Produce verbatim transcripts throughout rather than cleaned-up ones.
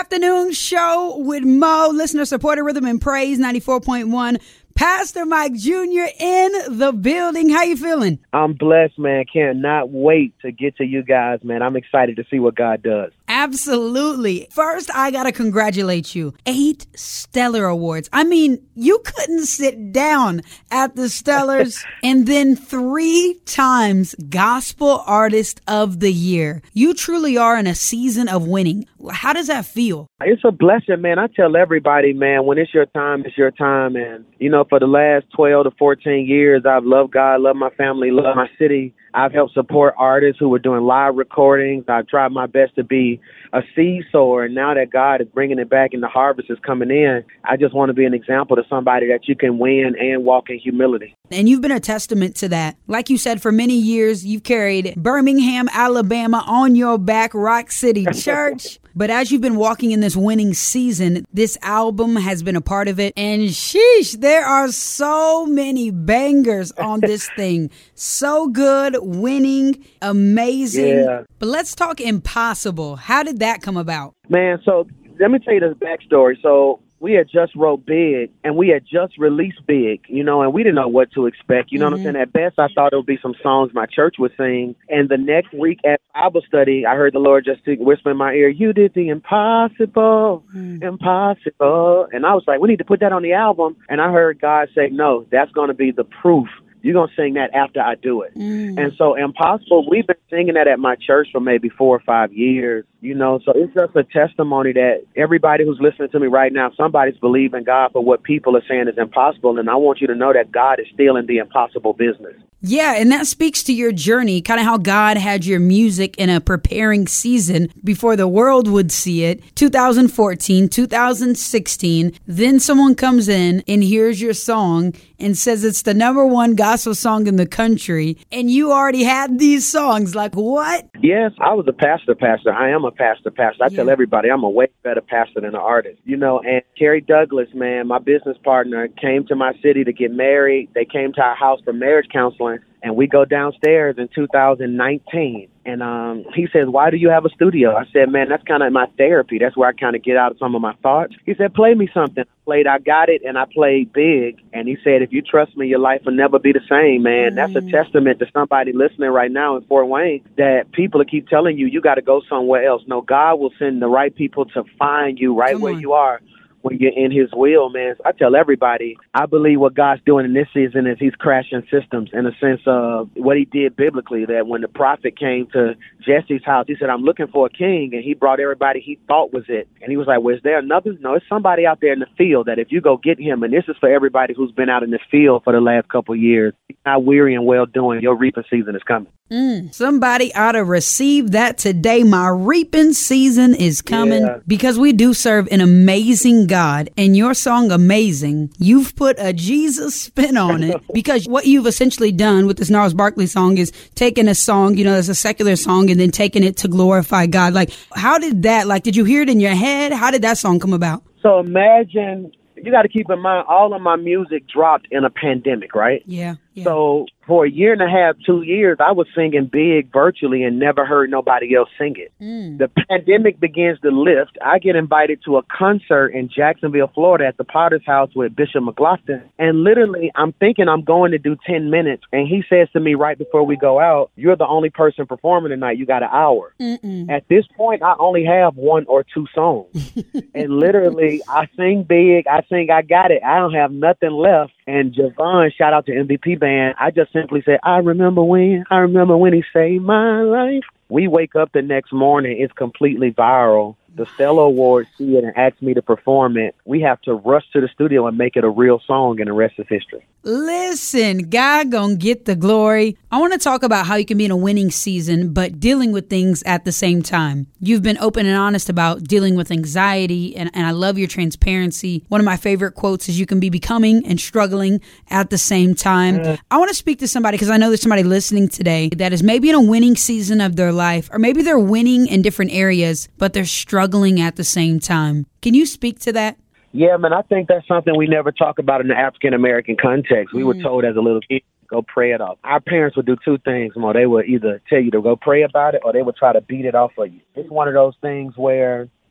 afternoon show with Mo, listener supported Rhythm and Praise ninety-four point one. Pastor Mike Junior in the building. How you feeling? I'm blessed, man. Cannot wait to get to you guys, man. I'm excited to see what God does. Absolutely. First, I got to congratulate you. Eight Stellar Awards. I mean, you couldn't sit down at the Stellars. And then three times Gospel Artist of the Year. You truly are in a season of winning. How does that feel? It's a blessing, man. I tell everybody, man, when it's your time, it's your time. And, you know, for the last twelve to fourteen years, I've loved God, loved my family, loved my city. I've helped support artists who were doing live recordings. I've tried my best to be a seed sower. And now that God is bringing it back and the harvest is coming in, I just want to be an example to somebody that you can win and walk in humility. And you've been a testament to that. Like you said, for many years, you've carried Birmingham, Alabama on your back, Rock City Church. But as you've been walking in this winning season, this album has been a part of it. And sheesh, there are so many bangers on this thing. So good, winning, amazing. Yeah. But let's talk Impossible. How did that come about? Man, so let me tell you the backstory. So we had just wrote Big, and we had just released Big, you know, and we didn't know what to expect. You know mm-hmm. what I'm saying? At best, I thought it would be some songs my church would sing. And the next week at Bible study, I heard the Lord just whisper in my ear, "You did the impossible, mm. impossible." And I was like, we need to put that on the album. And I heard God say, no, that's going to be the proof. You're going to sing that after I do it. Mm. And so Impossible, we've been singing that at my church for maybe four or five years, you know, so it's just a testimony that everybody who's listening to me right now, somebody's believing God for what people are saying is impossible. And I want you to know that God is still in the impossible business. Yeah, and that speaks to your journey, kind of how God had your music in a preparing season before the world would see it. two thousand fourteen, two thousand sixteen, then someone comes in and hears your song and says it's the number one gospel song in the country, and you already had these songs. Like, what? Yes, I was a pastor, pastor. I am a pastor, pastor. I yeah. tell everybody I'm a way better pastor than an artist, you know, and Kerry Douglas, man, my business partner, came to my city to get married. They came to our house for marriage counseling. And we go downstairs in two thousand nineteen, and um, he says, "Why do you have a studio?" I said, "Man, that's kind of my therapy. That's where I kind of get out of some of my thoughts." He said, "Play me something." I played I Got It, and I played Big. And he said, "If you trust me, your life will never be the same, man." Mm. That's a testament to somebody listening right now in Fort Wayne, that people will keep telling you, you got to go somewhere else. No, God will send the right people to find you right Come where on. you are. When you're in his will, man. I tell everybody, I believe what God's doing in this season is he's crashing systems in a sense of what he did biblically, that when the prophet came to Jesse's house, he said, "I'm looking for a king," and he brought everybody he thought was it. And he was like, "Well, is there another?" No, it's somebody out there in the field that if you go get him, and this is for everybody who's been out in the field for the last couple of years, not weary and well doing, your reaping season is coming. Mm, somebody ought to receive that today. My reaping season is coming yeah. because we do serve an amazing God, and your song Amazing, you've put a Jesus spin on it because what you've essentially done with this Gnarls Barkley song is taking a song, you know, that's a secular song, and then taking it to glorify God. Like, how did that, like, did you hear it in your head? How did that song come about? So imagine, you got to keep in mind, all of my music dropped in a pandemic, right? Yeah. yeah. So for a year and a half, two years, I was singing Big virtually and never heard nobody else sing it. Mm. The pandemic begins to lift. I get invited to a concert in Jacksonville, Florida at the Potter's House with Bishop McLaughlin. And literally, I'm thinking I'm going to do ten minutes. And he says to me right before we go out, "You're the only person performing tonight. You got an hour." Mm-mm. At this point, I only have one or two songs. And literally, I sing Big. I sing I Got It. I don't have nothing left. And Javon, shout out to M V P Band, I just simply said, "I remember when, I remember when he saved my life." We wake up the next morning, it's completely viral. The Stellar Awards see it and ask me to perform it. We have to rush to the studio and make it a real song, and the rest is history. Listen, God gonna get the glory. I want to talk about how you can be in a winning season, but dealing with things at the same time. You've been open and honest about dealing with anxiety, and, and I love your transparency. One of my favorite quotes is, "You can be becoming and struggling at the same time." Mm. I want to speak to somebody, because I know there's somebody listening today that is maybe in a winning season of their life, or maybe they're winning in different areas, but they're struggling at the same time. Can you speak to that? Yeah, man, I think that's something we never talk about in the African-American context. We mm. were told as a little kid, go pray it off. Our parents would do two things, Mo. They would either tell you to go pray about it, or they would try to beat it off of you. It's one of those things where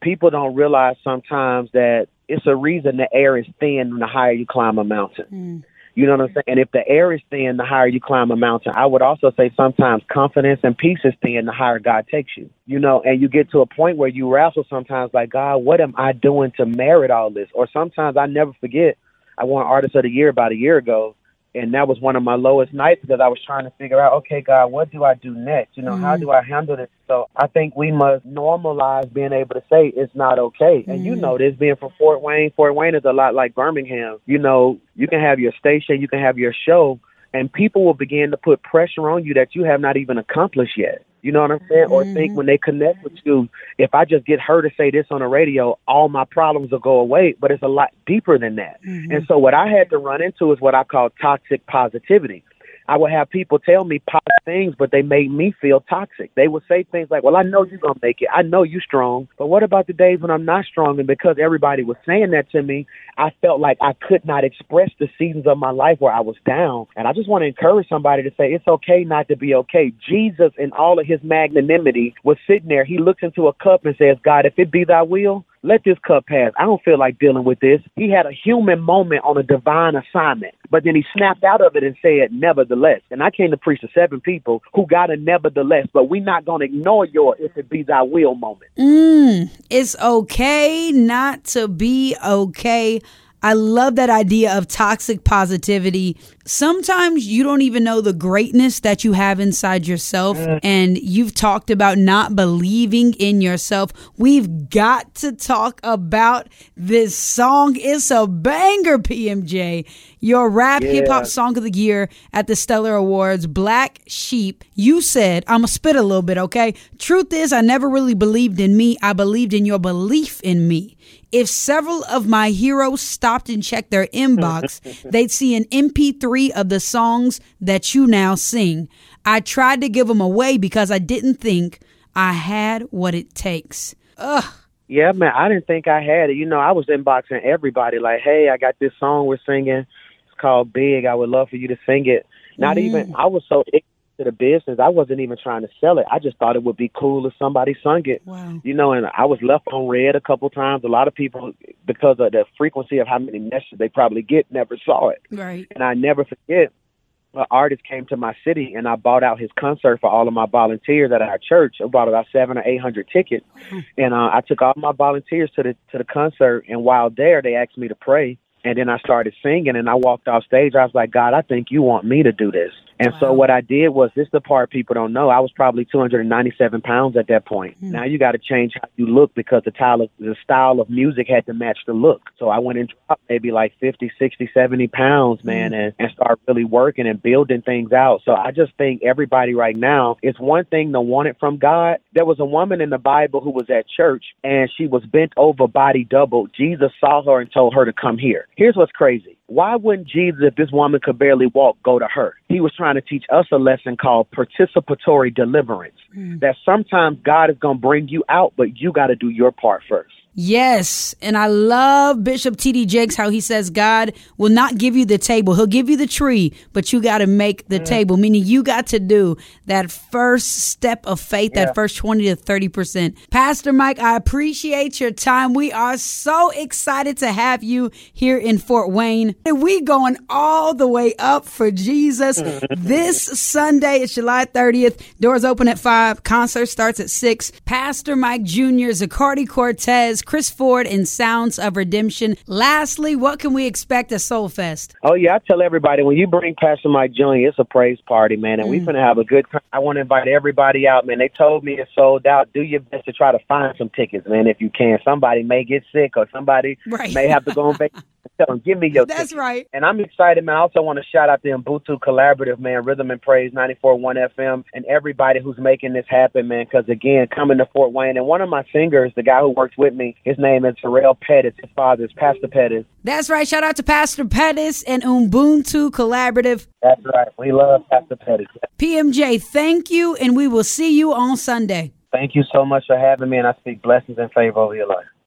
people don't realize sometimes that it's a reason the air is thin the higher you climb a mountain. Mm. You know what I'm saying? And if the air is thin, the higher you climb a mountain. I would also say sometimes confidence and peace is thin, the higher God takes you. You know, and you get to a point where you wrestle sometimes like, God, what am I doing to merit all this? Or sometimes I never forget, I won Artist of the Year about a year ago. And that was one of my lowest nights because I was trying to figure out, okay, God, what do I do next? You know, mm. how do I handle this? So I think we must normalize being able to say it's not okay. Mm. And you know this, being from Fort Wayne. Fort Wayne is a lot like Birmingham. You know, you can have your station, you can have your show, and people will begin to put pressure on you that you have not even accomplished yet. You know what I'm saying? Mm-hmm. Or think when they connect with you, if I just get her to say this on the radio, all my problems will go away. But it's a lot deeper than that. Mm-hmm. And so what I had to run into is what I call toxic positivity. I would have people tell me positive things, but they made me feel toxic. They would say things like, well, I know you're going to make it. I know you're strong. But what about the days when I'm not strong? And because everybody was saying that to me, I felt like I could not express the seasons of my life where I was down. And I just want to encourage somebody to say it's okay not to be okay. Jesus, in all of his magnanimity, was sitting there. He looks into a cup and says, God, if it be thy will, let this cup pass. I don't feel like dealing with this. He had a human moment on a divine assignment, but then he snapped out of it and said, nevertheless. And I came to preach to seven people who got a nevertheless, but we're not going to ignore your if it be thy will moment. Mm, it's okay not to be okay. I love that idea of toxic positivity. Sometimes you don't even know the greatness that you have inside yourself. Mm. And you've talked about not believing in yourself. We've got to talk about this song. It's a banger, P M J. Your rap yeah. hip hop song of the year at the Stellar Awards, Black Sheep. You said, I'm going to spit a little bit, okay? Truth is, I never really believed in me. I believed in your belief in me. If several of my heroes stopped and checked their inbox, they'd see an M P three of the songs that you now sing. I tried to give them away because I didn't think I had what it takes. Ugh. Yeah, man, I didn't think I had it. You know, I was inboxing everybody like, hey, I got this song we're singing. It's called Big. I would love for you to sing it. Not mm. even, I was so ignorant to the business. I wasn't even trying to sell it. I just thought it would be cool if somebody sung it. Wow. You know, and I was left on red a couple times. A lot of people, because of the frequency of how many messages they probably get, never saw it. Right. And I never forget, an artist came to my city and I bought out his concert for all of my volunteers at our church. I bought about seven or eight hundred tickets. Mm-hmm. And uh, I took all my volunteers to the to the concert. And while there, they asked me to pray. And then I started singing and I walked off stage. I was like, God, I think you want me to do this. And wow. so what I did was, this is the part people don't know. I was probably two hundred ninety-seven pounds at that point. Mm. Now you got to change how you look because the style, of, the style of music had to match the look. So I went and dropped maybe like fifty, sixty, seventy pounds, man, mm. and, and start really working and building things out. So I just think everybody right now, it's one thing to want it from God. There was a woman in the Bible who was at church and she was bent over, body doubled. Jesus saw her and told her to come here. Here's what's crazy. Why wouldn't Jesus, if this woman could barely walk, go to her? He was trying to teach us a lesson called participatory deliverance, mm. that sometimes God is going to bring you out, but you got to do your part first. Yes. And I love Bishop T D Jakes, how he says God will not give you the table. He'll give you the tree, but you got to make the mm. table, meaning you got to do that first step of faith, yeah. that first twenty to thirty percent. Pastor Mike, I appreciate your time. We are so excited to have you here in Fort Wayne. And we going all the way up for Jesus this Sunday. It's July thirtieth. Doors open at five. Concert starts at six. Pastor Mike Junior, Zacardi Cortez, Chris Ford, and Sounds of Redemption. Lastly, what can we expect at Soul Fest? Oh, yeah, I tell everybody, when you bring Pastor Mike Junior, it's a praise party, man, and mm. we're going to have a good time. I want to invite everybody out, man. They told me it's sold out. Do your best to try to find some tickets, man, if you can. Somebody may get sick or somebody right. may have to go on vacation. Tell them, give me your That's ticket. right. And I'm excited, man. I also want to shout out the Ubuntu Collaborative, man, Rhythm and Praise, ninety-four point one F M, and everybody who's making this happen, man, because, again, coming to Fort Wayne. And one of my singers, the guy who works with me, his name is Terrell Pettis. His father is Pastor Pettis. That's right. Shout out to Pastor Pettis and Ubuntu Collaborative. That's right. We love Pastor Pettis. P M J, thank you, and we will see you on Sunday. Thank you so much for having me, and I speak blessings and favor over your life.